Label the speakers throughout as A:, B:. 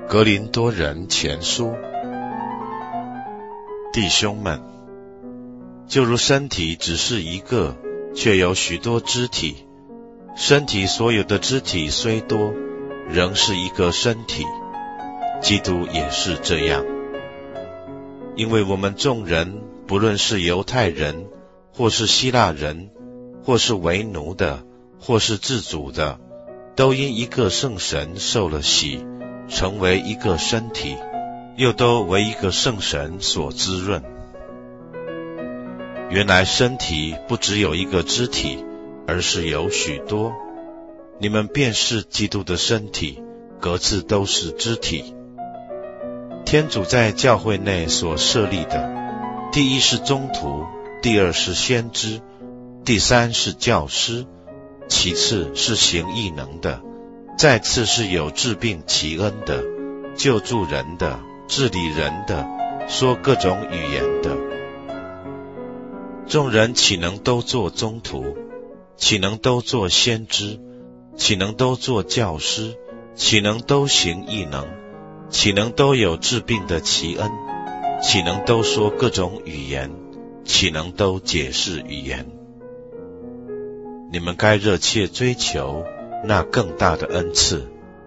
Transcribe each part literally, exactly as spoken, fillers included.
A: 格林多人前书，弟兄们，就如身体只是一个，却有许多肢体，身体所有的肢体虽多，仍是一个身体，基督也是这样。因为我们众人，不论是犹太人，或是希腊人，或是为奴的，或是自主的，都因一个圣神受了洗，成为一个身体，又都为一个圣神所滋润。原来身体不只有一个肢体，而是有许多。你们便是基督的身体，各自都是肢体。天主在教会内所设立的，第一是宗徒，第二是先知，第三是教师，其次是行异能的，再次是有治病奇恩的，救助人的，治理人的，说各种语言的。众人岂能都做宗徒？岂能都做先知？岂能都做教师？岂能都行异能？岂能都有治病的奇恩？岂能都说各种语言？岂能都解释语言？你们该热切追求那更大的恩赐。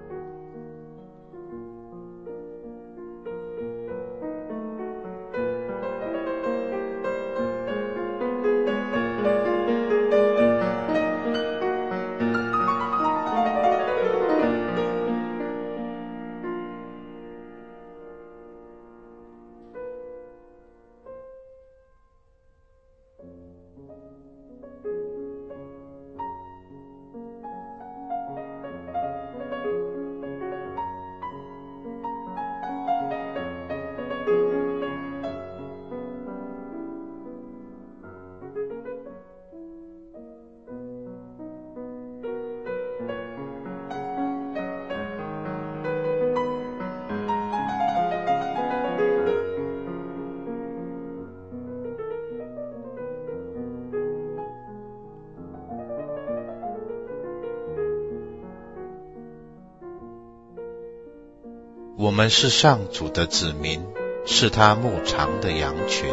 A: 我们是上主的子民，是他牧场的羊群。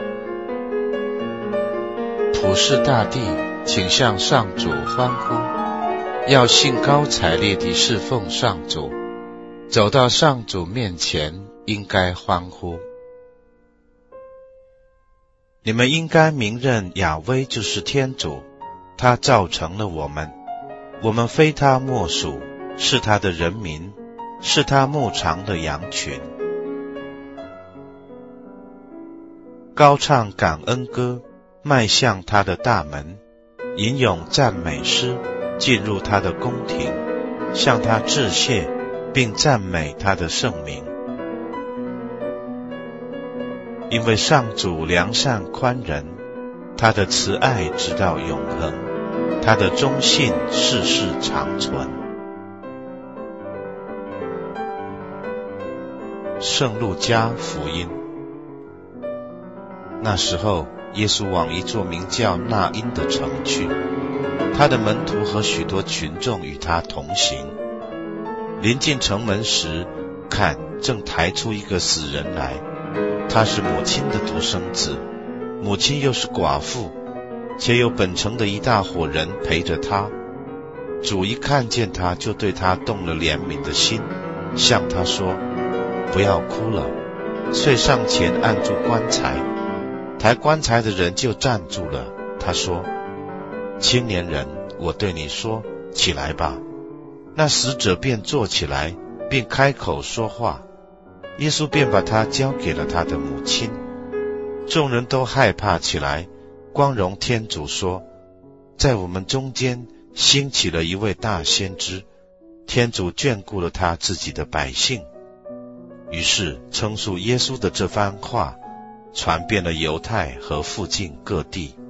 A: 普世大地，请向上主欢呼，要兴高采烈地侍奉上主，走到上主面前，应该欢呼。你们应该明认雅威就是天主，他造成了我们，我们非他莫属，是他的人民，是他牧场的羊群。高唱感恩歌，迈向他的大门，吟咏赞美诗，进入他的宫廷，向他致谢，并赞美他的圣名。因为上主良善宽仁，他的慈爱直到永恒，他的忠信世世长存。圣路加福音。那时候，耶稣往一座名叫纳因的城去，他的门徒和许多群众与他同行。临近城门时，看，正抬出一个死人来，他是母亲的独生子，母亲又是寡妇，且有本城的一大伙人陪着他。主一看见他，就对他动了怜悯的心，向他说：不要哭了。遂上前按住棺材，抬棺材的人就站住了。他说：青年人，我对你说，起来吧。那死者便坐起来，并开口说话。耶稣便把他交给了他的母亲。众人都害怕起来，光荣天主说：在我们中间兴起了一位大先知，天主眷顾了他自己的百姓。于是称述耶稣的这番话传遍了犹太和附近各地。